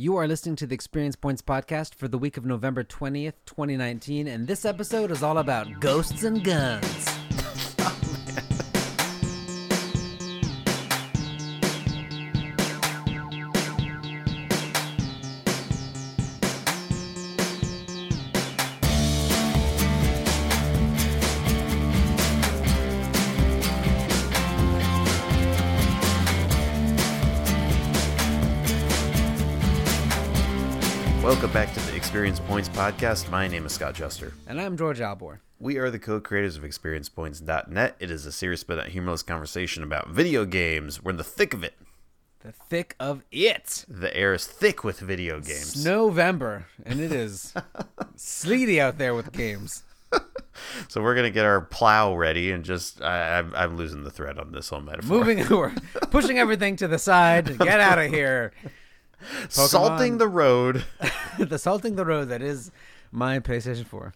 You are listening to the Experience Points podcast for the week of November 20th, 2019, and this episode is all about ghosts and guns. Welcome back to the Experience Points podcast. My name is Scott Juster. And I'm George Albor. We are the co-creators of ExperiencePoints.net. It is a serious but not humorless conversation about video games. We're in the thick of it. The thick of it. The air is thick with video games. It's November, and it is sleety out there with games. So we're going to get our plow ready and just... I'm losing the thread on this whole metaphor. We're pushing everything to the side. Get out of here. Pokemon. Salting the road. The salting the road that is my PlayStation 4.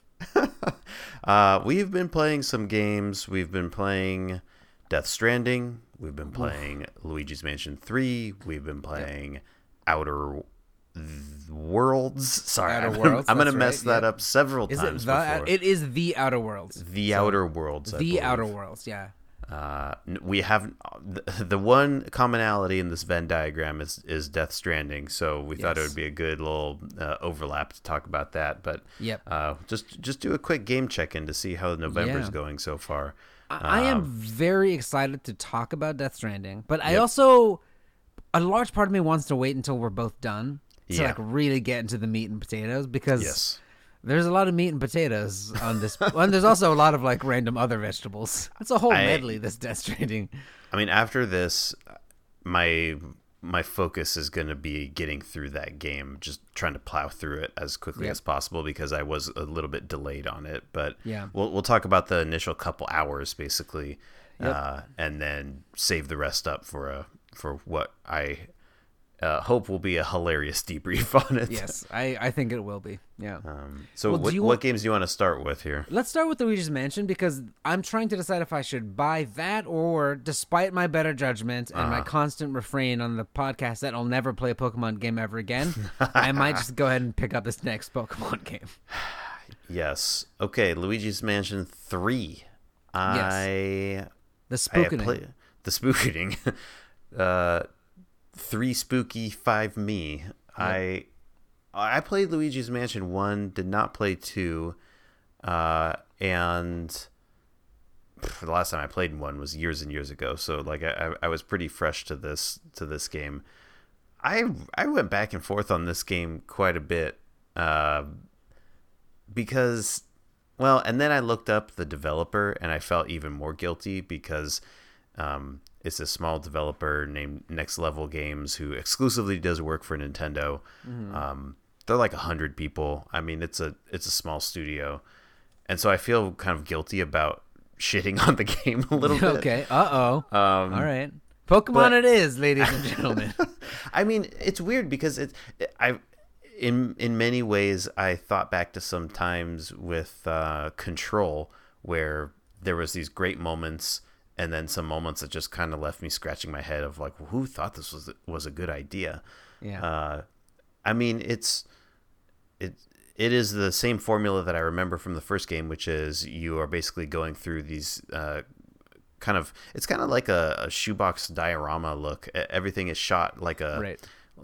We've been playing some games. We've been playing Death Stranding. We've been playing Luigi's Mansion 3. We've been playing Outer Worlds. Sorry, Outer Worlds, I'm going to that's mess right, that up several times before. It is the Outer Worlds. Outer Worlds, I believe. Outer Worlds, yeah. We have the one commonality in this Venn diagram is Death Stranding, so we thought it would be a good little overlap to talk about that. But just do a quick game check-in to see how November's going so far. I am very excited to talk about Death Stranding, but I also, a large part of me wants to wait until we're both done to like really get into the meat and potatoes, because there's a lot of meat and potatoes on this. And there's also a lot of like random other vegetables. It's a whole medley, this Death Stranding. I mean, after this, my focus is going to be getting through that game, just trying to plow through it as quickly as possible, because I was a little bit delayed on it. But we'll talk about the initial couple hours basically, and then save the rest up for what I hope will be a hilarious debrief on it. Yes, I think it will be. Yeah. So what games do you want to start with here? Let's start with Luigi's Mansion, because I'm trying to decide if I should buy that, or, despite my better judgment and my constant refrain on the podcast that I'll never play a Pokemon game ever again, I might just go ahead and pick up this next Pokemon game. Yes. Okay, Luigi's Mansion 3. The spookening. The spookening. 3 spooky, 5 me. Yep. I played Luigi's Mansion 1, did not play 2, and the last time I played 1 was years and years ago, so like I was pretty fresh to this game. I went back and forth on this game quite a bit, because, well, and then I looked up the developer and I felt even more guilty, because it's a small developer named Next Level Games who exclusively does work for Nintendo. They're like 100 people. I mean, it's a small studio, and so I feel kind of guilty about shitting on the game a little bit. Okay. All right. Pokemon it is, ladies and gentlemen. I mean, it's weird because in many ways I thought back to some times with Control, where there was these great moments, and then some moments that just kind of left me scratching my head of like, who thought this was a good idea? Yeah. I mean, it is the same formula that I remember from the first game, which is you are basically going through these it's kind of like a shoebox diorama look. Everything is shot like a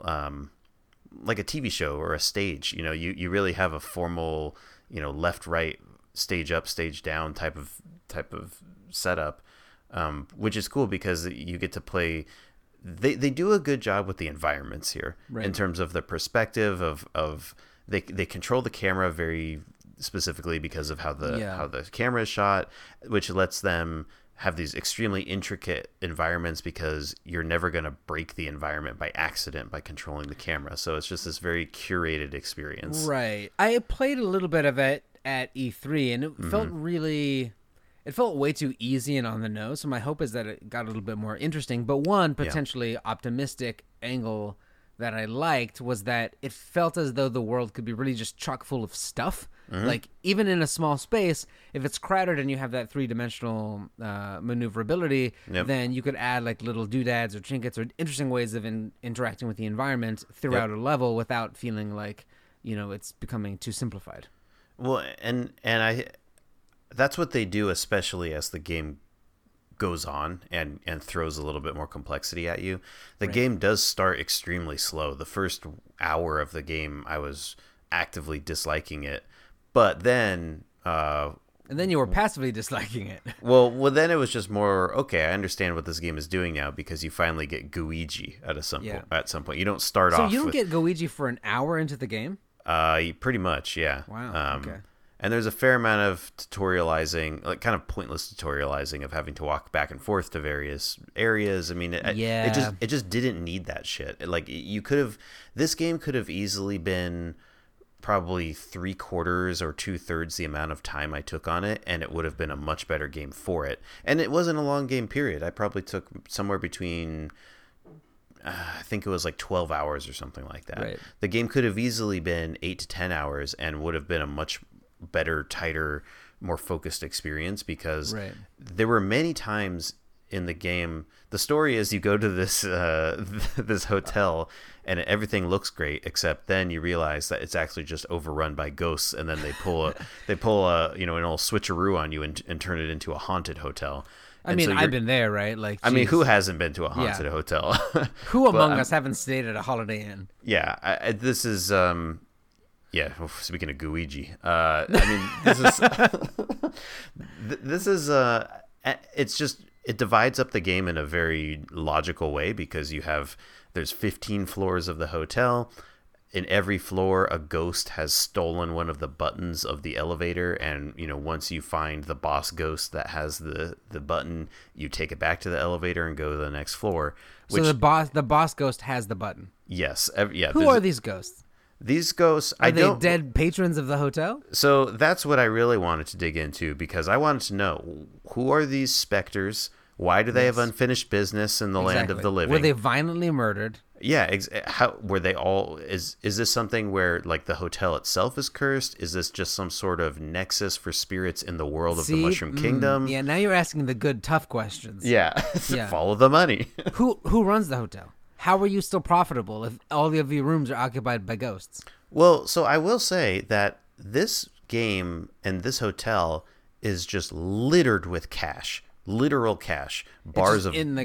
TV show or a stage. You know, you really have a formal, left, right, stage up, stage down type of setup. Which is cool because you get to play. They do a good job with the environments here, in terms of the perspective of they control the camera very specifically because of how the camera is shot, which lets them have these extremely intricate environments, because you're never going to break the environment by accident by controlling the camera. So it's just this very curated experience. Right. I played a little bit of it at E3, and it felt really... It felt way too easy and on the nose, so my hope is that it got a little bit more interesting. But one potentially optimistic angle that I liked was that it felt as though the world could be really just chock full of stuff. Like, even in a small space, if it's crowded and you have that 3-dimensional maneuverability, then you could add like little doodads or trinkets or interesting ways of interacting with the environment throughout a level without feeling like, it's becoming too simplified. Well, and that's what they do, especially as the game goes on and throws a little bit more complexity at you. The game does start extremely slow. The first hour of the game, I was actively disliking it, but then and then you were passively disliking it. Well, then it was just more, okay, I understand what this game is doing now, because you finally get Gooigi at some point. You don't start off. So you don't get Gooigi for an hour into the game? Pretty much, yeah. Wow. Okay. And there's a fair amount of tutorializing, like kind of pointless tutorializing of having to walk back and forth to various areas. I mean, it just didn't need that shit. Like, this game could have easily been probably 3/4 or 2/3 the amount of time I took on it, and it would have been a much better game for it. And it wasn't a long game period. I probably took somewhere between, I think it was like 12 hours or something like that. Right. The game could have easily been 8 to 10 hours and would have been a much better, tighter, more focused experience, because there were many times in the game. The story is, you go to this this hotel and everything looks great, except then you realize that it's actually just overrun by ghosts, and then they pull an old switcheroo on you and turn it into a haunted hotel. I mean, I've been there, right? Like, I mean, who hasn't been to a haunted hotel? Who among us haven't stayed at a Holiday Inn? Yeah, this is yeah. Speaking of Gooigi, I mean, this is it's just, it divides up the game in a very logical way, because there's 15 floors of the hotel. In every floor, a ghost has stolen one of the buttons of the elevator, and once you find the boss ghost that has the button, you take it back to the elevator and go to the next floor. So the boss ghost has the button. Yes, yeah. Who are these ghosts? These ghosts, are they dead patrons of the hotel? So that's what I really wanted to dig into, because I wanted to know, who are these specters? Why do they have unfinished business in the land of the living? Were they violently murdered? Yeah, how were they all? Is this something where, like, the hotel itself is cursed? Is this just some sort of nexus for spirits in the world of the Mushroom Kingdom? Yeah, now you're asking the good, tough questions. Yeah, follow the money. Who runs the hotel? How are you still profitable if all of your rooms are occupied by ghosts? Well, so I will say that this game and this hotel is just littered with cash, literal cash, bars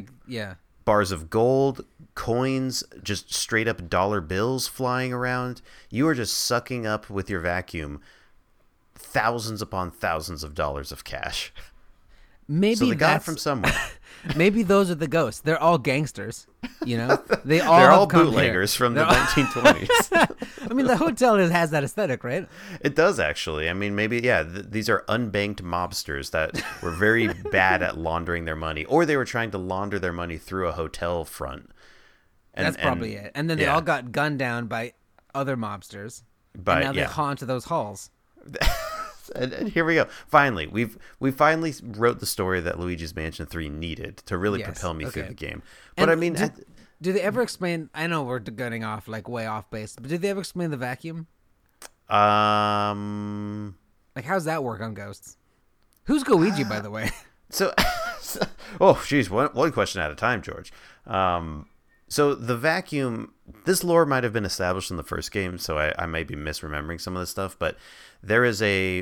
of gold, coins, just straight up dollar bills flying around. You are just sucking up with your vacuum thousands upon thousands of dollars of cash. Maybe so they got it from somewhere. Maybe those are the ghosts. They're all gangsters, They're all bootleggers from the 1920s. I mean, the hotel has that aesthetic, right? It does, actually. I mean, maybe, these are unbanked mobsters that were very bad at laundering their money, or they were trying to launder their money through a hotel front. That's probably it. And then they all got gunned down by other mobsters, and now they haunt those halls. And here we go. Finally, we finally wrote the story that Luigi's Mansion 3 needed to really propel me through the game. But and do they ever explain? I know we're getting off way off base, but did they ever explain the vacuum? Like, how's that work on ghosts? Who's Gooigi, by the way? Oh, geez, one question at a time, George. So the vacuum, this lore might have been established in the first game, so I might be misremembering some of this stuff, but there is a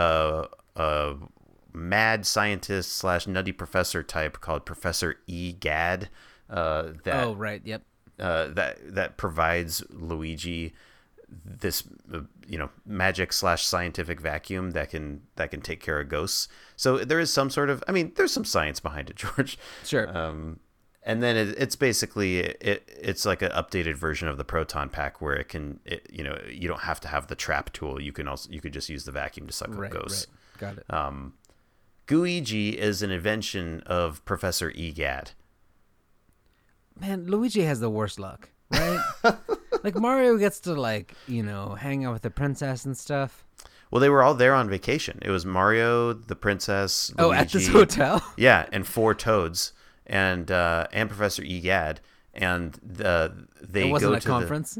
mad scientist / nutty professor type called Professor E. Gadd. That provides Luigi this magic / scientific vacuum that can take care of ghosts. So there is some sort of, there's some science behind it, George. Sure. And then it's basically it's like an updated version of the proton pack, where you don't have to have the trap tool. You could just use the vacuum to suck up ghosts. Right. Got it. Gooigi is an invention of Professor E. Gadd. Man, Luigi has the worst luck, right? Like, Mario gets to hang out with the princess and stuff. Well, they were all there on vacation. It was Mario, the princess, Luigi, at this hotel. Yeah, and 4 toads. And Professor E. Gadd, and they it wasn't go a to conference.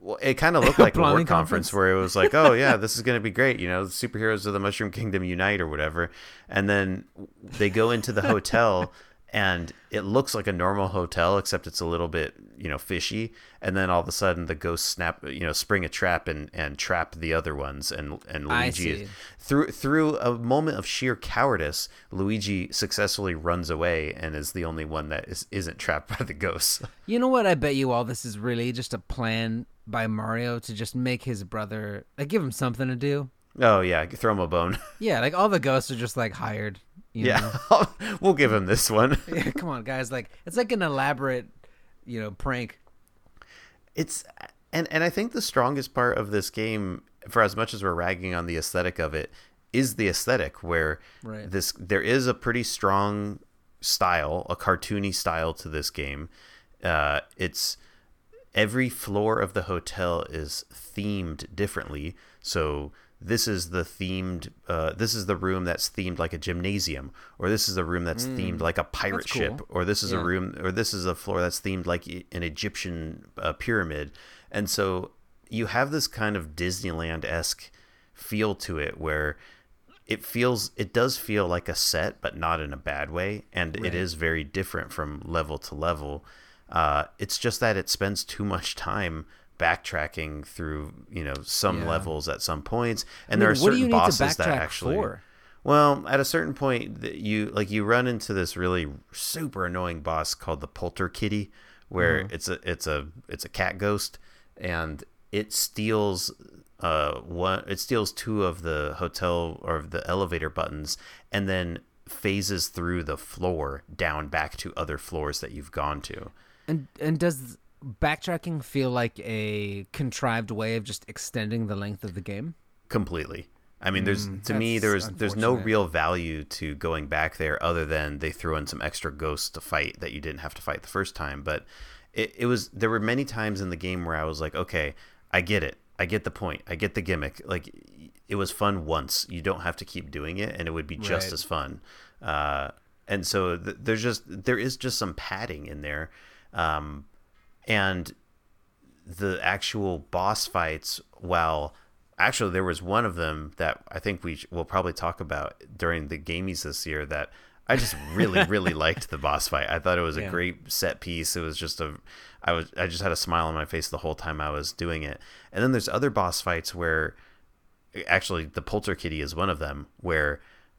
Well, it kind of looked like a Blondie work conference where it was like, oh yeah, this is going to be great. You know, the superheroes of the Mushroom Kingdom unite or whatever. And then they go into the hotel and it looks like a normal hotel, except it's a little bit, you know, fishy. And then all of a sudden the ghosts spring a trap and trap the other ones. And Luigi, through a moment of sheer cowardice, Luigi successfully runs away and is the only one that isn't trapped by the ghosts. You know what? I bet you all this is really just a plan by Mario to just make his brother, like, give him something to do. Oh yeah, throw him a bone. Yeah, like all the ghosts are just like hired. You know? We'll give him this one. Yeah, come on, guys! Like it's like an elaborate, prank. It's and I think the strongest part of this game, for as much as we're ragging on the aesthetic of it, is the aesthetic where there is a pretty strong style, a cartoony style to this game. It's every floor of the hotel is themed differently. So this is the room that's themed like a gymnasium, or this is a room that's themed like a pirate ship, or this is a room, or this is a floor that's themed like an Egyptian pyramid. And so you have this kind of Disneyland-esque feel to it where it does feel like a set, but not in a bad way. And it is very different from level to level. It's just that it spends too much time backtracking through, some levels at some points, and there are certain bosses that actually. Well, at a certain point, you run into this really super annoying boss called the Polter Kitty, where it's a cat ghost, and it steals two of the hotel or the elevator buttons, and then phases through the floor down back to other floors that you've gone to. And does backtracking feel like a contrived way of just extending the length of the game? Completely. I mean, there's no real value to going back there other than they threw in some extra ghosts to fight that you didn't have to fight the first time. But there were many times in the game where I was like, okay, I get it. I get the point. I get the gimmick. Like, it was fun once. You don't have to keep doing it, and it would be just as fun. And so there is just some padding in there. And the actual boss fights, while actually there was one of them that I think we'll probably talk about during the Gamies this year that I just really, really liked the boss fight. I thought it was a great set piece. It was just I just had a smile on my face the whole time I was doing it. And then there's other boss fights where actually the Polter Kitty is one of them where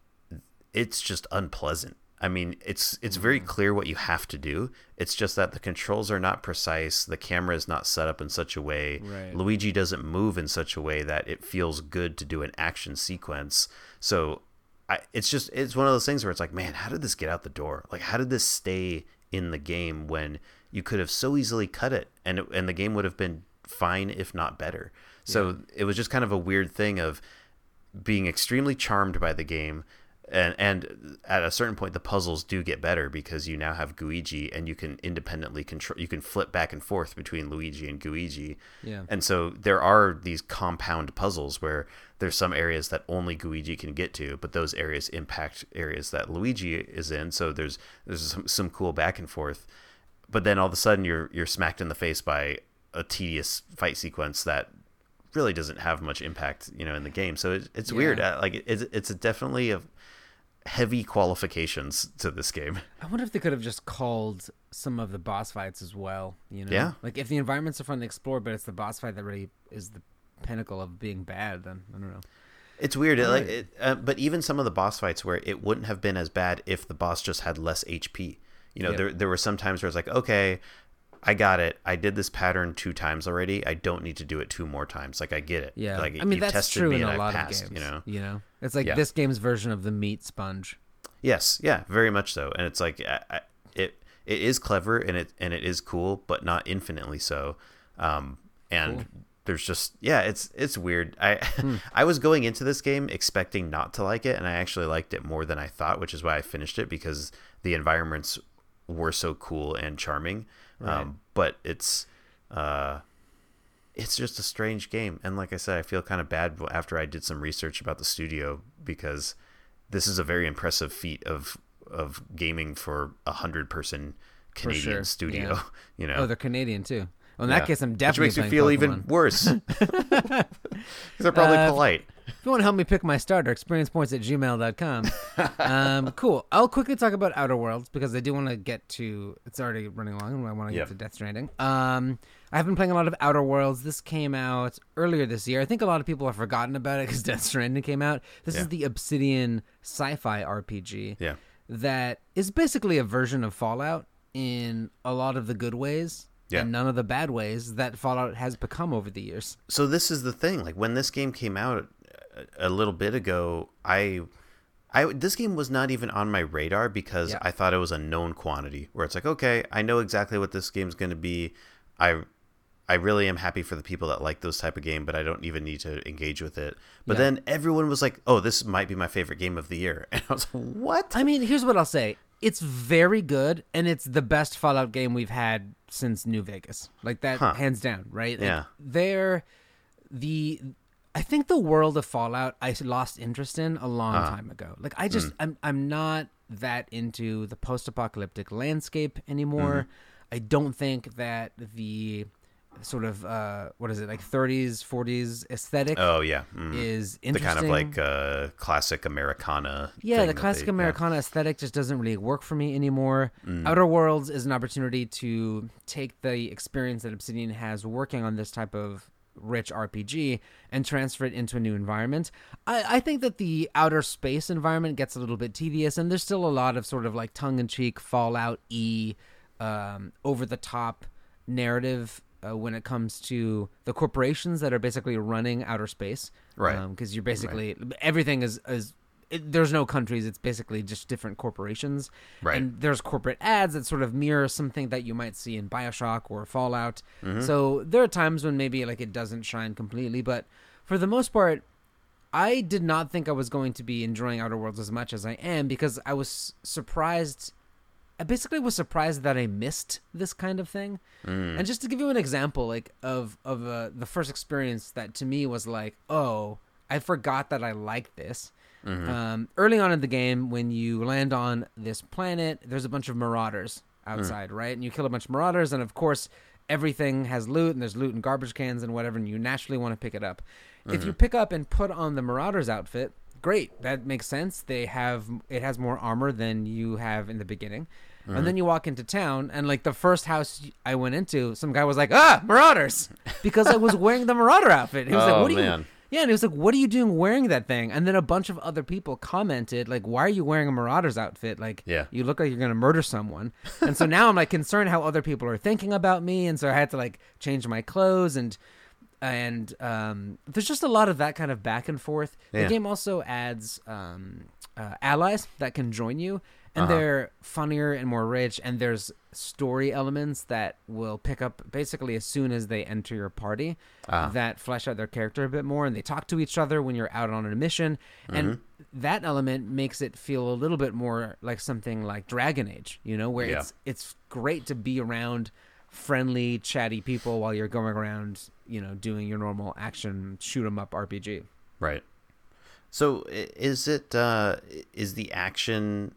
it's just unpleasant. I mean, it's very clear what you have to do. It's just that the controls are not precise. The camera is not set up in such a way. Right. Luigi doesn't move in such a way that it feels good to do an action sequence. So it's one of those things where it's like, man, how did this get out the door? Like, how did this stay in the game when you could have so easily cut it and the game would have been fine, if not better. So it was just kind of a weird thing of being extremely charmed by the game. And at a certain point, the puzzles do get better because you now have Gooigi, and you can independently control. You can flip back and forth between Luigi and Gooigi. Yeah. And so there are these compound puzzles where there's some areas that only Gooigi can get to, but those areas impact areas that Luigi is in. So there's some cool back and forth. But then all of a sudden, you're smacked in the face by a tedious fight sequence that really doesn't have much impact, in the game. So it's weird. It's definitely a heavy qualifications to this game. I wonder if they could have just called some of the boss fights as well. Yeah. Like if the environments are fun to explore, but it's the boss fight that really is the pinnacle of being bad, then I don't know. It's weird. But even some of the boss fights where it wouldn't have been as bad if the boss just had less HP. There were some times where it's like, okay, I got it. I did this pattern 2 times already. I don't need to do it 2 more times. Like, I get it. Yeah. Like, I mean, that's true in a lot passed, of games. It's like this game's version of the meat sponge. Yes. Yeah. Very much so. And it's like it is clever and it is cool, but not infinitely so. And cool. There's just it's weird. I was going into this game expecting not to like it, and I actually liked it more than I thought, which is why I finished it because the environments were so cool and charming. Right. But it's just a strange game. And like I said, I feel kind of bad after I did some research about the studio because this is a very impressive feat of gaming for 100-person Canadian studio. Yeah. Oh, they're Canadian too. Well, in that case, I'm definitely Which makes me feel Pokemon. Even worse. Because they're probably polite. If you want to help me pick my starter, experiencepoints@gmail.com. Cool. I'll quickly talk about Outer Worlds because I do want to get to... It's already running long, and I want to get to Death Stranding. I've been playing a lot of Outer Worlds. This came out earlier this year. I think a lot of people have forgotten about it because Death Stranding came out. This is the Obsidian sci-fi RPG that is basically a version of Fallout in a lot of the good ways. And none of the bad ways that Fallout has become over the years. So this is the thing. Like when this game came out a little bit ago, this game was not even on my radar because I thought it was a known quantity. Where it's like, okay, I know exactly what this game's going to be. I really am happy for the people that like those type of game, but I don't even need to engage with it. But then everyone was like, "Oh, this might be my favorite game of the year," and I was like, "What?" I mean, here's what I'll say. It's very good, and it's the best Fallout game we've had since New Vegas. Like that, hands down, right? Yeah. Like, I think the world of Fallout I lost interest in a long time ago. Like I just, I'm not that into the post-apocalyptic landscape anymore. I don't think that the sort of like 30s 40s aesthetic is interesting. The kind of like classic Americana the classic Americana aesthetic just doesn't really work for me anymore. Outer Worlds is an opportunity to take the experience that Obsidian has working on this type of rich RPG and transfer it into a new environment. I think that the outer space environment gets a little bit tedious, and there's still a lot of sort of like tongue-in-cheek Fallout-y over-the-top narrative when it comes to the corporations that are basically running outer space. Right. Because you're basically... Everything is there's no countries. It's basically just different corporations. Right. And there's corporate ads that sort of mirror something that you might see in BioShock or Fallout. So there are times when maybe like it doesn't shine completely. But for the most part, I did not think I was going to be enjoying Outer Worlds as much as I am because I was surprised... I basically was surprised that I missed this kind of thing. And just to give you an example, like of the first experience that to me was like, oh, I forgot that I liked this. Early on in the game, when you land on this planet, there's a bunch of marauders outside, right? And you kill a bunch of marauders, and of course, everything has loot, and there's loot in garbage cans and whatever, and you naturally want to pick it up. If you pick up and put on the marauders outfit, great, that makes sense. It has more armor than you have in the beginning. And then you walk into town, and like the first house I went into, some guy was like, marauders, because I was wearing the marauder outfit. He was like, what are you? Yeah, and he was like, what are you doing wearing that thing? And then a bunch of other people commented, like, why are you wearing a marauder's outfit? Like, you look like you're going to murder someone. And so now I'm like concerned how other people are thinking about me. And so I had to like change my clothes and there's just a lot of that kind of back and forth. The game also adds allies that can join you. And they're funnier and more rich, and there's story elements that will pick up basically as soon as they enter your party that flesh out their character a bit more, and they talk to each other when you're out on a mission. And that element makes it feel a little bit more like something like Dragon Age, you know, where it's great to be around friendly, chatty people while you're going around, you know, doing your normal action shoot-'em-up RPG. Right. So is the action...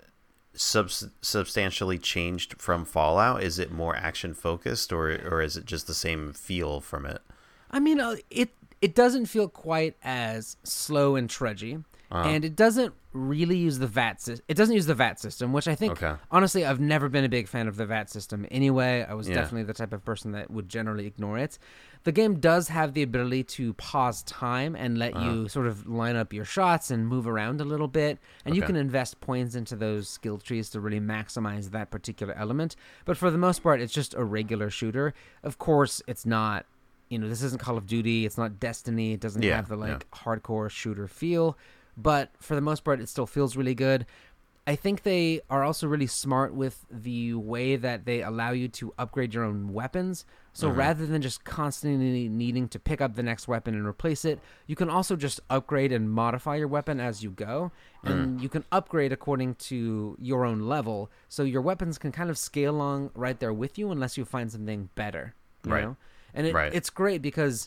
substantially changed from Fallout? Is it more action focused, or is it just the same feel from it? I mean, it doesn't feel quite as slow and trudgy, and it doesn't really use the VAT system. It doesn't use the VAT system, which I think, honestly, I've never been a big fan of the VAT system anyway. I was definitely the type of person that would generally ignore it. The game does have the ability to pause time and let you sort of line up your shots and move around a little bit. And you can invest points into those skill trees to really maximize that particular element. But for the most part, it's just a regular shooter. Of course, it's not, you know, this isn't Call of Duty. It's not Destiny. It doesn't have the hardcore shooter feel. But for the most part, it still feels really good. I think they are also really smart with the way that they allow you to upgrade your own weapons. So rather than just constantly needing to pick up the next weapon and replace it, you can also just upgrade and modify your weapon as you go. And you can upgrade according to your own level. So your weapons can kind of scale along right there with you unless you find something better. You know? And it's great because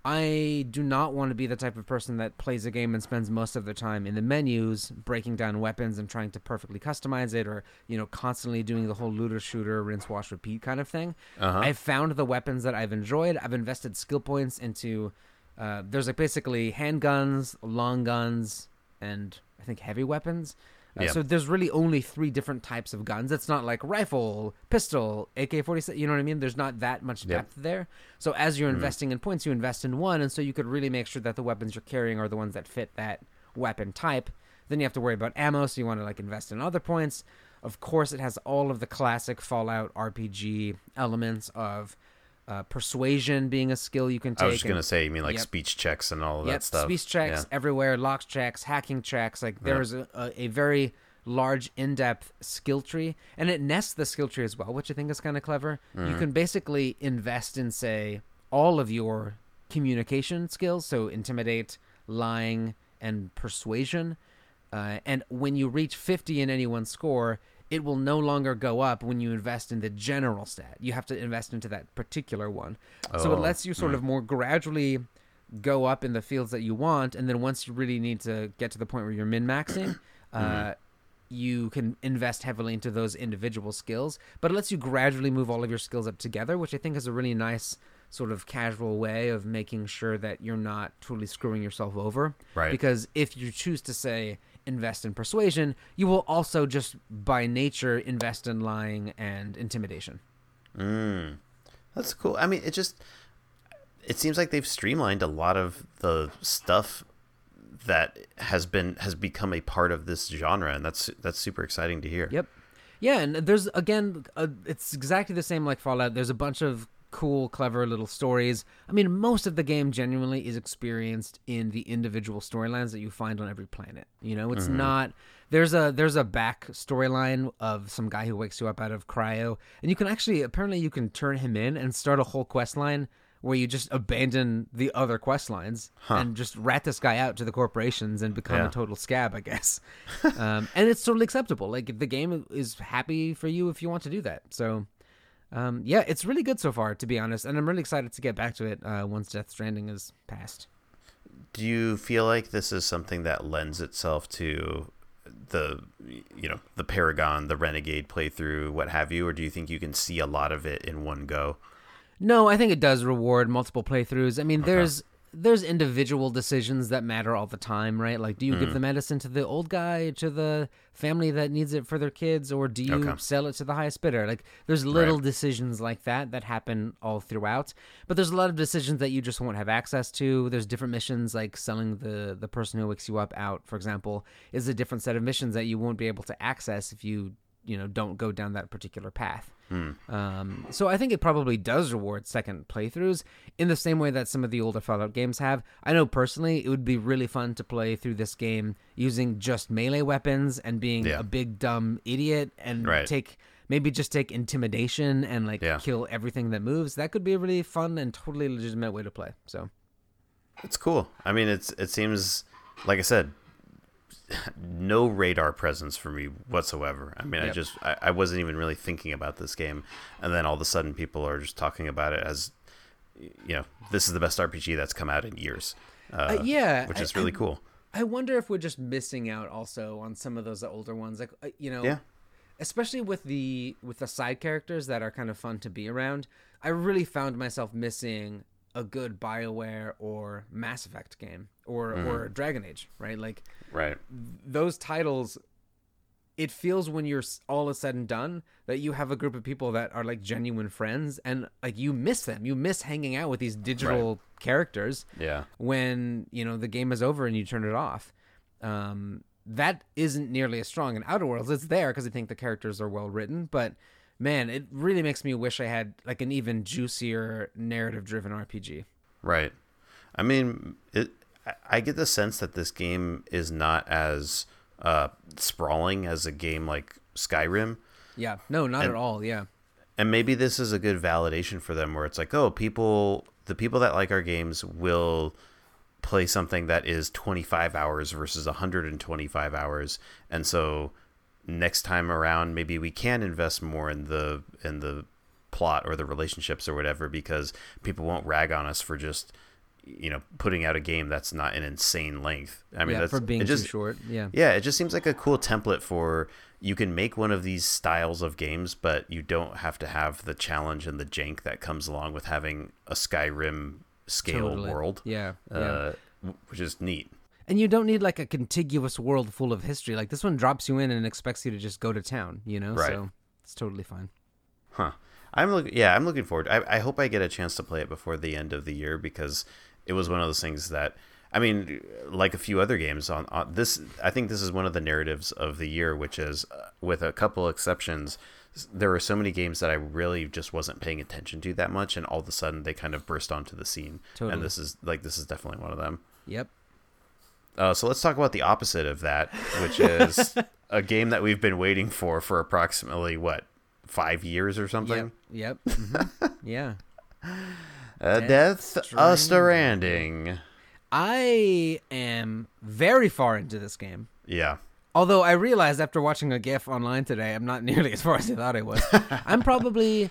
I do not want to be the type of person that plays a game and spends most of their time in the menus breaking down weapons and trying to perfectly customize it, or, you know, constantly doing the whole looter shooter, rinse, wash, repeat kind of thing. I've found the weapons that I've enjoyed. I've invested skill points into, there's like basically handguns, long guns, and I think heavy weapons. So there's really only 3 different types of guns. It's not like rifle, pistol, AK-47. You know what I mean? There's not that much depth there. So as you're investing in points, you invest in one, and so you could really make sure that the weapons you're carrying are the ones that fit that weapon type. Then you have to worry about ammo, so you want to like invest in other points. Of course, it has all of the classic Fallout RPG elements of persuasion being a skill you can take. I was just going to say, you mean like speech checks and all of that stuff? Speech checks everywhere, locks checks, hacking checks. Like there's a very large, in-depth skill tree, and it nests the skill tree as well, which I think is kind of clever. You can basically invest in, say, all of your communication skills, so intimidate, lying, and persuasion. And when you reach 50 in any one score, it will no longer go up when you invest in the general stat. You have to invest into that particular one. So it lets you sort of more gradually go up in the fields that you want, and then once you really need to get to the point where you're min-maxing, you can invest heavily into those individual skills. But it lets you gradually move all of your skills up together, which I think is a really nice sort of casual way of making sure that you're not totally screwing yourself over. Right. Because if you choose to, say, invest in persuasion, you will also just by nature invest in lying and intimidation. That's cool. I mean, it seems like they've streamlined a lot of the stuff that has become a part of this genre, and that's super exciting to hear. Yep. Yeah, and there's, again, it's exactly the same like Fallout. There's a bunch of cool, clever little stories. I mean, most of the game genuinely is experienced in the individual storylines that you find on every planet. You know, it's not... There's a back storyline of some guy who wakes you up out of cryo, and you can actually... Apparently you can turn him in and start a whole quest line where you just abandon the other quest lines and just rat this guy out to the corporations and become a total scab, I guess. And it's totally acceptable. Like, the game is happy for you if you want to do that. So... yeah, it's really good so far, to be honest, and I'm really excited to get back to it once Death Stranding is passed. Do you feel like this is something that lends itself to the Paragon, the Renegade playthrough, what have you, or do you think you can see a lot of it in one go? No, I think it does reward multiple playthroughs. I mean, there's individual decisions that matter all the time, right? Like, do you give the medicine to the old guy, to the family that needs it for their kids, or do you sell it to the highest bidder? Like, there's little decisions like that happen all throughout, but there's a lot of decisions that you just won't have access to. There's different missions, like selling the person who wakes you up out, for example, is a different set of missions that you won't be able to access if you don't go down that particular path. So I think it probably does reward second playthroughs in the same way that some of the older Fallout games have. I know personally it would be really fun to play through this game using just melee weapons and being a big dumb idiot and take intimidation and kill everything that moves. That could be a really fun and totally legitimate way to play. So it's cool. I mean, it seems, like I said, no radar presence for me whatsoever. I mean, I wasn't even really thinking about this game, and then all of a sudden people are just talking about it as, this is the best RPG that's come out in years. Which is really cool. I wonder if we're just missing out also on some of those older ones, especially with the side characters that are kind of fun to be around. I really found myself missing a good BioWare or Mass Effect game or Dragon Age, right? Like, those titles, it feels when you're all is said and done that you have a group of people that are like genuine friends, and like you miss them. You miss hanging out with these digital characters. Yeah. When, the game is over and you turn it off. That isn't nearly as strong in Outer Worlds. It's there because I think the characters are well written, but man, it really makes me wish I had like an even juicier narrative-driven RPG. Right. I mean, I get the sense that this game is not as sprawling as a game like Skyrim. Yeah. No, not at all. Yeah. And maybe this is a good validation for them, where it's like, the people that like our games will play something that is 25 hours versus 125 hours, and so next time around maybe we can invest more in the plot or the relationships or whatever, because people won't rag on us for just putting out a game that's not an insane length. I mean, that's for being too short. Yeah. Yeah, it just seems like a cool template for, you can make one of these styles of games, but you don't have to have the challenge and the jank that comes along with having a Skyrim scale world. Yeah. Which is neat. And you don't need like a contiguous world full of history. Like this one drops you in and expects you to just go to town, Right. So it's totally fine. Huh. I'm looking forward. I hope I get a chance to play it before the end of the year, because it was one of those things that, I mean, like a few other games on this, I think this is one of the narratives of the year, which is, with a couple exceptions, there were so many games that I really just wasn't paying attention to that much, and all of a sudden they kind of burst onto the scene. Totally. And this is definitely one of them. Yep. So let's talk about the opposite of that, which is a game that we've been waiting for approximately, 5 years or something? Yep. Mm-hmm. Yeah. Death Stranding. I am very far into this game. Yeah. Although I realized after watching a GIF online today, I'm not nearly as far as I thought I was. I'm probably,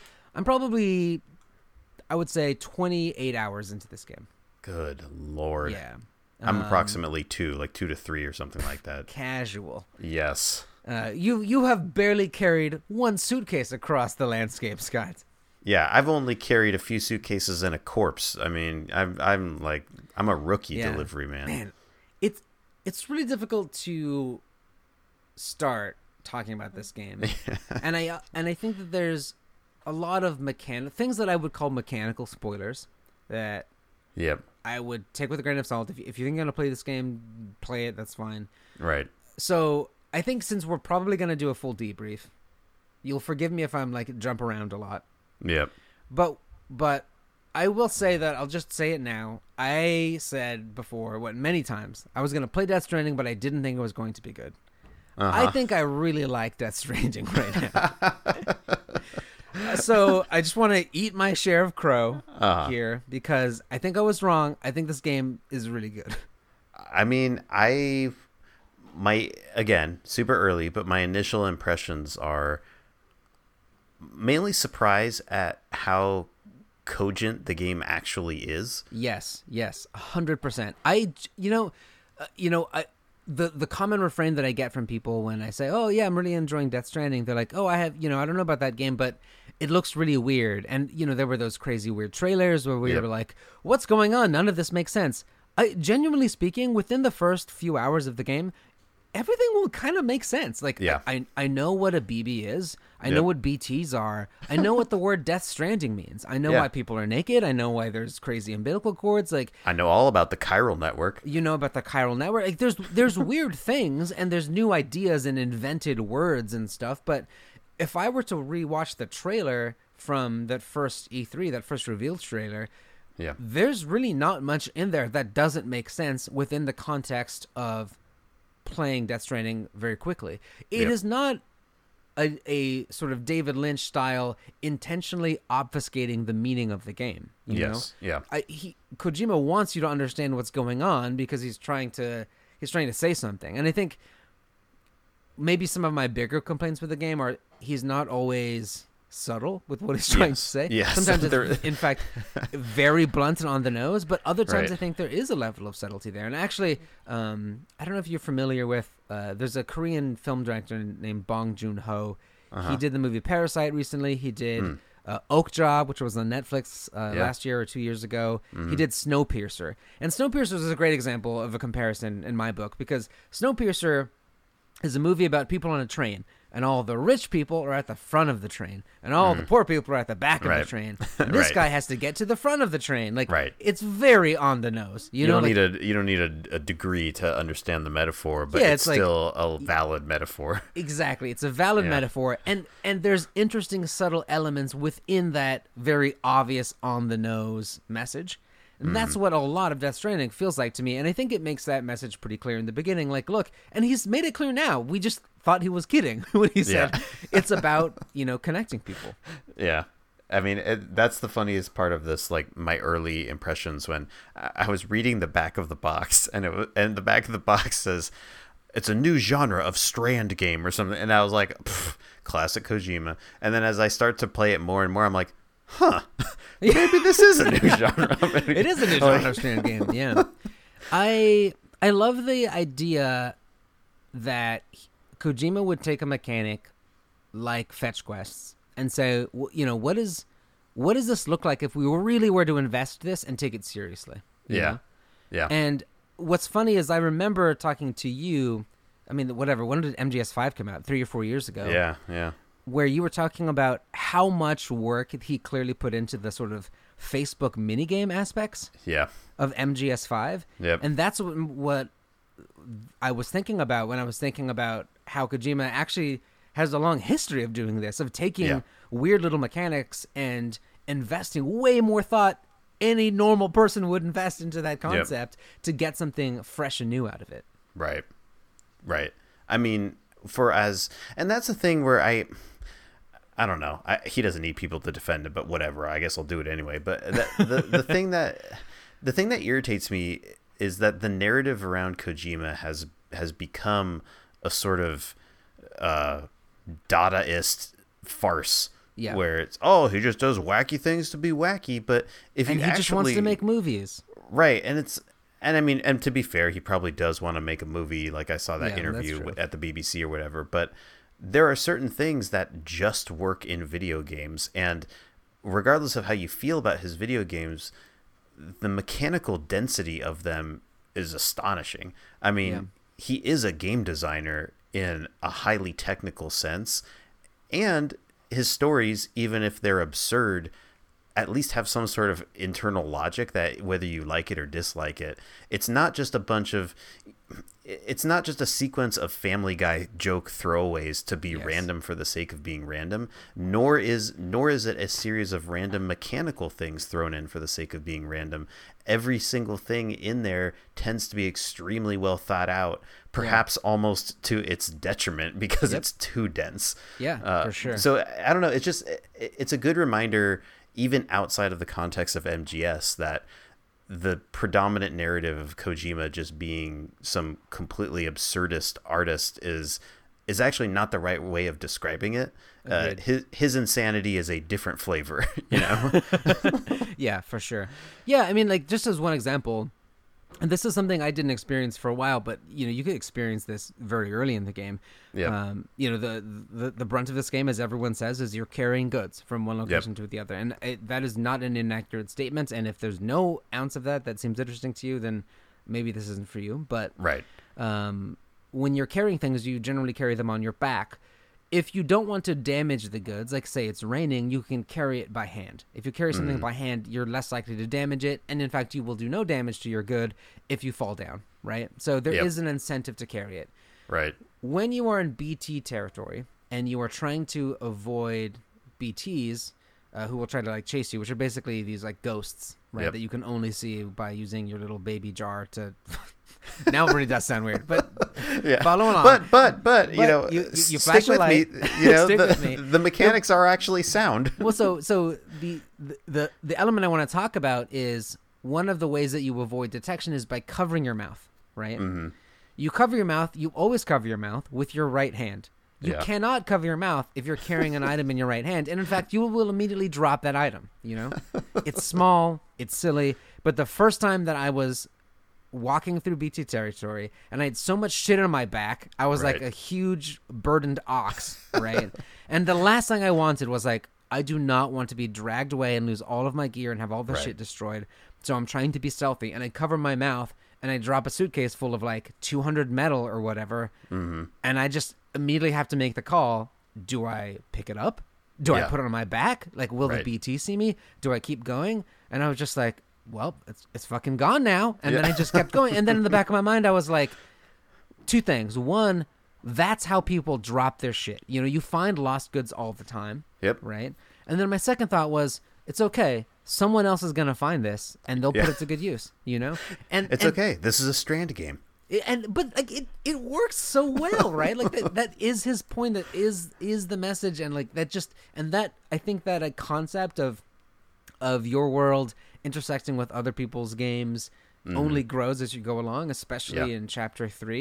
I would say 28 hours into this game. Good Lord. Yeah. I'm approximately 2 to 3 or something like that. Casual. Yes. You have barely carried one suitcase across the landscape, Scott. Yeah, I've only carried a few suitcases and a corpse. I mean, I'm a rookie delivery man. Man, it's really difficult to start talking about this game, and I think that there's a lot of things that I would call mechanical spoilers that I would take with a grain of salt. If you think you're gonna play this game, play it. That's fine. Right. So I think since we're probably gonna do a full debrief, you'll forgive me if I'm like jump around a lot. Yep. But I will say that I'll just say it now. I said before, many times, I was going to play Death Stranding, but I didn't think it was going to be good. I think I really like Death Stranding right now. So I just want to eat my share of crow here, because I think I was wrong. I think this game is really good. I mean, again, super early, but my initial impressions are mainly surprise at how cogent the game actually is. Yes, 100%. The common refrain that I get from people when I say, "Oh yeah, I'm really enjoying Death Stranding," they're like, "Oh, I don't know about that game, but it looks really weird." And there were those crazy weird trailers where we were like, "What's going on? None of this makes sense." Genuinely speaking, within the first few hours of the game, everything will kind of make sense. Like, I know what a BB is. I know what BTs are. I know what the word Death Stranding means. I know why people are naked. I know why there's crazy umbilical cords. Like, I know all about the chiral network. You know about the chiral network. Like, there's weird things, and there's new ideas and invented words and stuff. But if I were to rewatch the trailer from that first E3, that first revealed trailer, there's really not much in there that doesn't make sense within the context of playing Death Stranding very quickly. It is not a sort of David Lynch style intentionally obfuscating the meaning of the game. You know? Yeah. Kojima wants you to understand what's going on because he's trying to say something. And I think maybe some of my bigger complaints with the game are he's not always subtle with what he's trying to say. Yes. Sometimes it's, in fact, very blunt and on the nose, but other times I think there is a level of subtlety there. And actually, I don't know if you're familiar with, there's a Korean film director named Bong Joon-ho. He did the movie Parasite recently. He did Oak Job, which was on Netflix last year or 2 years ago. He did Snowpiercer. And Snowpiercer is a great example of a comparison in my book, because Snowpiercer is a movie about people on a train, and all the rich people are at the front of the train, and all the poor people are at the back of the train. And this guy has to get to the front of the train. Like, it's very on the nose. You don't need a degree to understand the metaphor, but it's still a valid metaphor. Exactly, it's a valid metaphor, and there's interesting subtle elements within that very obvious on the nose message. And that's what a lot of Death Stranding feels like to me. And I think it makes that message pretty clear in the beginning. Like, look, and he's made it clear now. We just thought he was kidding when he said it's about, connecting people. Yeah. I mean, that's the funniest part of this, like my early impressions when I was reading the back of the box, and the back of the box says, it's a new genre of Strand game or something. And I was like, classic Kojima. And then as I start to play it more and more, I'm like, huh, maybe this is a new genre. It is a new genre of stranded game. Yeah, I love the idea that Kojima would take a mechanic like fetch quests and say, what does this look like if we really were to invest this and take it seriously? Yeah. And what's funny is I remember talking to you. I mean, whatever. When did MGS5 come out? 3 or 4 years ago. Yeah. Where you were talking about how much work he clearly put into the sort of Facebook minigame aspects. Yeah. Of MGS5. Yep. And that's what I was thinking about when I was thinking about how Kojima actually has a long history of doing this, of taking weird little mechanics and investing way more thought any normal person would invest into that concept to get something fresh and new out of it. Right. I mean, and that's the thing where I don't know. He doesn't need people to defend it, but whatever. I guess I'll do it anyway. But the thing that irritates me is that the narrative around Kojima has become a sort of Dadaist farce. Yeah. Where it's, he just does wacky things to be wacky, but he just wants to make movies. Right, and I mean, and to be fair, he probably does want to make a movie, like I saw that interview at the BBC or whatever, but there are certain things that just work in video games, and regardless of how you feel about his video games, the mechanical density of them is astonishing. I mean, he is a game designer in a highly technical sense, and his stories, even if they're absurd, at least have some sort of internal logic that whether you like it or dislike it, it's not just a sequence of Family Guy joke throwaways to be random for the sake of being random, nor is it a series of random mechanical things thrown in for the sake of being random. Every single thing in there tends to be extremely well thought out, perhaps almost to its detriment because it's too dense. Yeah, for sure. So I don't know. It's a good reminder, even outside of the context of MGS, that the predominant narrative of Kojima just being some completely absurdist artist is actually not the right way of describing it. His insanity is a different flavor, you know? Yeah, for sure. Yeah, I mean, like, just as one example, and this is something I didn't experience for a while, but, you could experience this very early in the game. Yeah. The brunt of this game, as everyone says, is you're carrying goods from one location to the other. And that is not an inaccurate statement. And if there's no ounce of that seems interesting to you, then maybe this isn't for you. But when you're carrying things, you generally carry them on your back. If you don't want to damage the goods, like say it's raining, you can carry it by hand. If you carry something by hand, you're less likely to damage it. And in fact, you will do no damage to your good if you fall down, right? So there is an incentive to carry it. Right. When you are in BT territory and you are trying to avoid BTs who will try to like chase you, which are basically these like ghosts, right? That you can only see by using your little baby jar to... Now it really does sound weird, but follow along. But you know, you stick with me. You know, the mechanics are actually sound. Well, so the element I want to talk about is one of the ways that you avoid detection is by covering your mouth, right? Mm-hmm. You cover your mouth. You always cover your mouth with your right hand. You cannot cover your mouth if you're carrying an item in your right hand, and in fact, you will immediately drop that item. You know, it's small, it's silly, but the first time that I was walking through BT territory and I had so much shit on my back, I was like a huge burdened ox, right? And the last thing I wanted was like, I do not want to be dragged away and lose all of my gear and have all the shit destroyed. So I'm trying to be stealthy, and I cover my mouth and I drop a suitcase full of like 200 metal or whatever, and I just immediately have to make the call: do I pick it up? Do I put it on my back? Like, will the BT see me? Do I keep going? And I was just like, well, it's fucking gone now. And then I just kept going. And then in the back of my mind, I was like, two things. One, that's how people drop their shit. You know, you find lost goods all the time. Yep. Right? And then my second thought was, it's okay. Someone else is going to find this, and they'll put it to good use, you know? And it's okay. This is a Strand game. But like it works so well, right? Like that is his point. That is the message, and like that just, and that I think that a concept of your world intersecting with other people's games only grows as you go along, especially in chapter 3.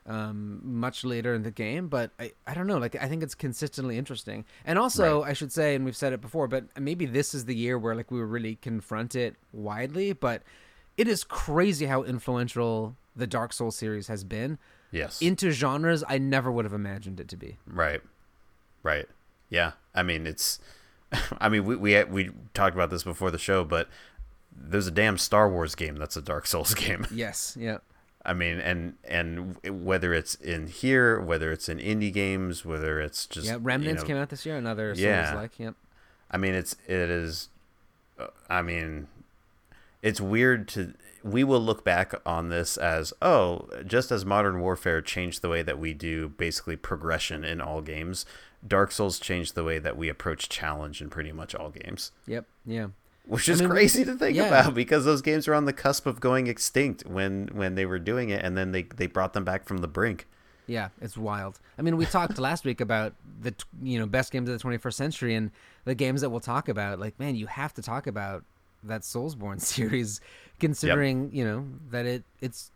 much later in the game, but I don't know. Like, I think it's consistently interesting. And also, I should say, and we've said it before, but maybe this is the year where like we will really confront it widely. But it is crazy how influential the Dark Souls series has been. Yes. Into genres I never would have imagined it to be. Right. Yeah. I mean, it's. I mean, we talked about this before the show, but there's a damn Star Wars game that's a Dark Souls game. Yes. Yeah. I mean, and whether it's in here, whether it's in indie games, whether it's just Remnants came out this year, another Souls-like. Yep. I mean, it is. I mean, it's weird to. We will look back on this as just as Modern Warfare changed the way that we do basically progression in all games, Dark Souls changed the way that we approach challenge in pretty much all games. Yep. Yeah. Which is crazy to think about, because those games were on the cusp of going extinct when they were doing it, and then they brought them back from the brink. Yeah, it's wild. I mean, we talked last week about the best games of the 21st century, and the games that we'll talk about. Like, man, you have to talk about that Soulsborne series, considering that it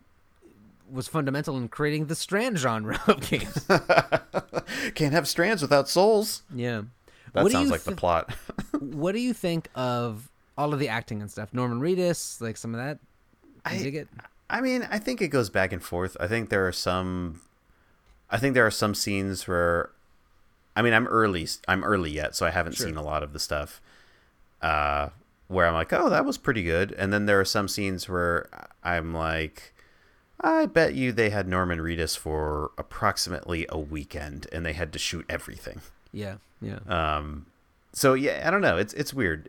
was fundamental in creating the Strand genre of games. Can't have Strands without souls. Yeah, that sounds like the plot. What do you think of all of the acting and stuff? Norman Reedus, like some of that. You dig it? I mean, I think it goes back and forth. I think there are some scenes where, I mean, I'm early yet, so I haven't seen a lot of the stuff. Where I'm like, oh, that was pretty good, and then there are some scenes where I'm like, I bet you they had Norman Reedus for approximately a weekend, and they had to shoot everything. Yeah. So yeah, I don't know. It's weird.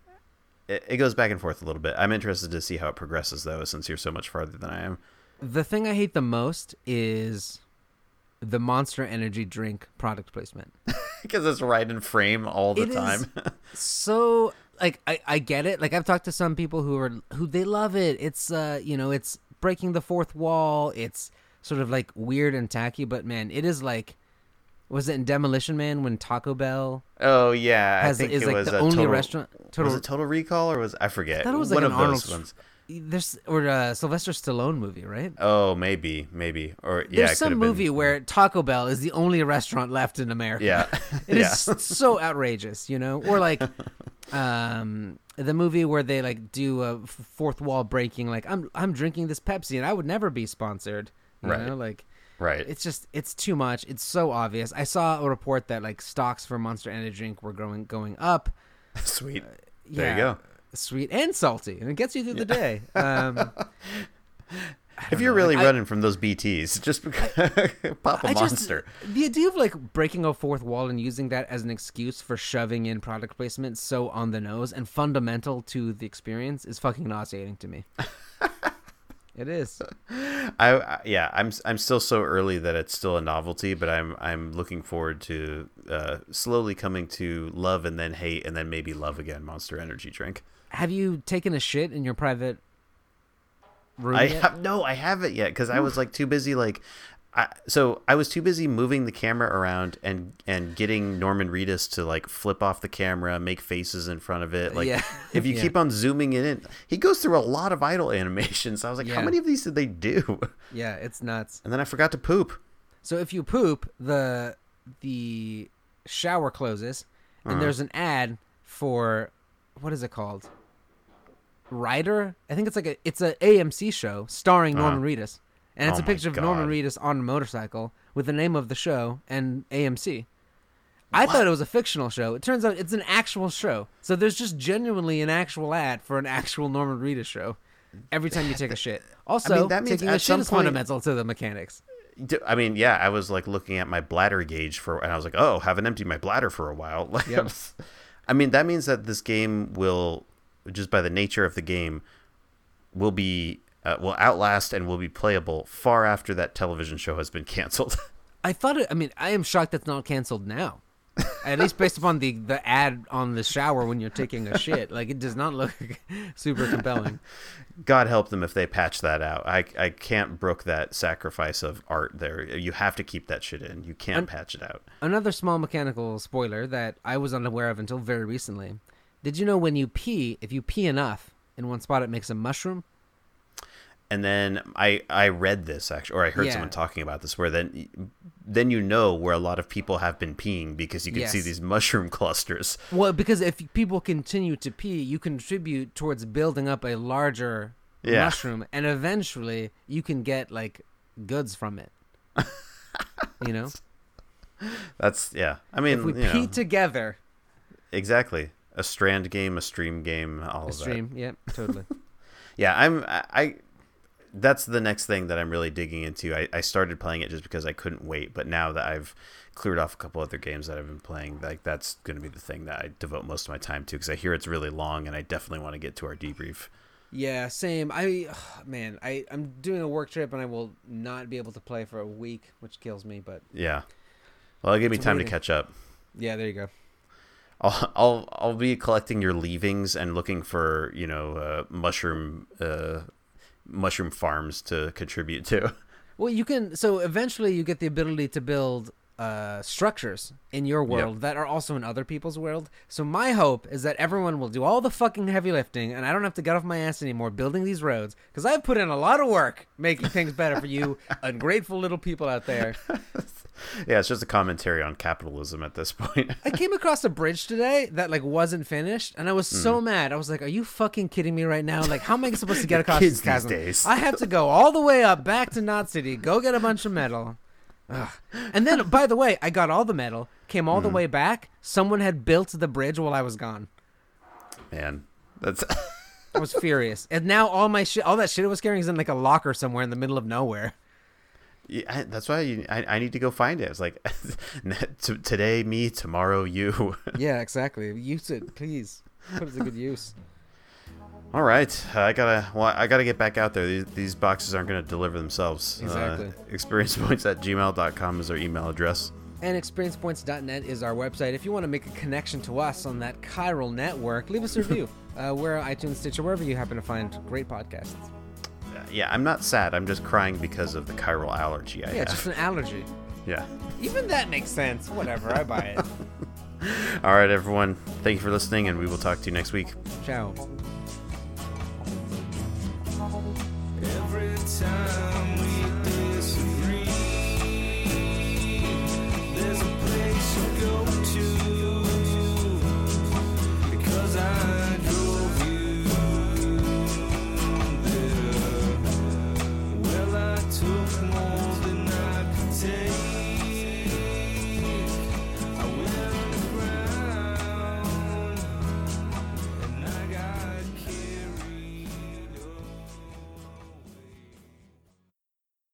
It goes back and forth a little bit. I'm interested to see how it progresses, though, since you're so much farther than I am. The thing I hate the most is the Monster Energy drink product placement. Because it's right in frame all the time. So, like, I get it. Like, I've talked to some people who they love it. It's it's breaking the fourth wall. It's sort of like weird and tacky, but man, it is like. Was it in Demolition Man when Taco Bell? Oh yeah, I think it like was the only restaurant. Was it Total Recall or I forget? I thought it was like one an of those ones. Or a Sylvester Stallone movie, right? Oh, maybe, or there's some movie where Taco Bell is the only restaurant left in America. Yeah, it is so outrageous, or like the movie where they like do a fourth wall breaking. Like I'm drinking this Pepsi and I would never be sponsored. You know, like. Right. It's too much. It's so obvious. I saw a report that like stocks for Monster Energy drink were going up. Sweet. There you go. Sweet and salty, and it gets you through the day. If you're really running from those BTs, just pop a Monster. The idea of like breaking a fourth wall and using that as an excuse for shoving in product placement so on the nose and fundamental to the experience is fucking nauseating to me. It is. I'm still so early that it's still a novelty, but I'm looking forward to slowly coming to love and then hate and then maybe love again Monster Energy drink. Have you taken a shit in your private room yet? No, I haven't yet because I was like too busy I was too busy moving the camera around and getting Norman Reedus to like flip off the camera, make faces in front of it. Like if you keep on zooming in, he goes through a lot of idle animations. I was like, how many of these did they do? Yeah, it's nuts. And then I forgot to poop. So if you poop, the shower closes and there's an ad for, what is it called? Rider? I think it's an AMC show starring Norman Reedus. And it's a picture of Norman Reedus on a motorcycle with the name of the show and AMC. I thought it was a fictional show. It turns out it's an actual show. So there's just genuinely an actual ad for an actual Norman Reedus show every time you take a shit. Also, that means taking a shit is fundamental to the mechanics. I mean, yeah, I was like looking at my bladder gauge and I was like, oh, haven't emptied my bladder for a while. Yep. I mean, that means that this game will, just by the nature of the game, will outlast and will be playable far after that television show has been canceled. I am shocked that's not canceled now. At least based upon the ad on the shower when you're taking a shit. Like, it does not look super compelling. God help them if they patch that out. I can't brook that sacrifice of art there. You have to keep that shit in. You can't patch it out. Another small mechanical spoiler that I was unaware of until very recently. Did you know when you pee, if you pee enough in one spot, it makes a mushroom? And then I read this actually, or I heard someone talking about this, where then you know where a lot of people have been peeing because you can see these mushroom clusters. Well, because if people continue to pee, you contribute towards building up a larger mushroom, and eventually you can get like goods from it. You know? That's I mean, if we pee together. Exactly. A strand game, a stream game, all of that. A stream, yeah, totally. I that's the next thing that I'm really digging into. I started playing it just because I couldn't wait, but now that I've cleared off a couple other games that I've been playing, like that's going to be the thing that I devote most of my time to, because I hear it's really long and I definitely want to get to our debrief. Yeah, same. I'm doing a work trip and I will not be able to play for a week, which kills me, but yeah. Well, it'll give me time to catch up. Yeah, there you go. I'll be collecting your leavings and looking for, mushroom farms to contribute to. Well, so eventually you get the ability to build structures in your world that are also in other people's world. So my hope is that everyone will do all the fucking heavy lifting and I don't have to get off my ass anymore building these roads, because I've put in a lot of work making things better for you ungrateful little people out there. Yeah, it's just a commentary on capitalism at this point. I came across a bridge today that like wasn't finished, and I was so mad. I was like, "Are you fucking kidding me right now? Like, how am I supposed to get across this chasm? I have to go all the way up back to Knot City, go get a bunch of metal." Ugh. And then, by the way, I got all the metal, came all the way back. Someone had built the bridge while I was gone. Man, that's. I was furious, and now all that shit I was carrying is in like a locker somewhere in the middle of nowhere. Yeah, that's why I need to go find it. It's like today me, tomorrow you. Yeah, exactly. Use it, please. Put it to good use. All right, I gotta get back out there. These boxes aren't gonna deliver themselves. Exactly. Experiencepoints@gmail.com is our email address. And experiencepoints.net is our website. If you want to make a connection to us on that chiral network, leave us a review. We're on iTunes, Stitcher, wherever you happen to find great podcasts. Yeah, I'm not sad. I'm just crying because of the chiral allergy I have. Yeah, it's just an allergy. Yeah. Even that makes sense. Whatever, I buy it. All right, everyone. Thank you for listening, and we will talk to you next week. Ciao. Every time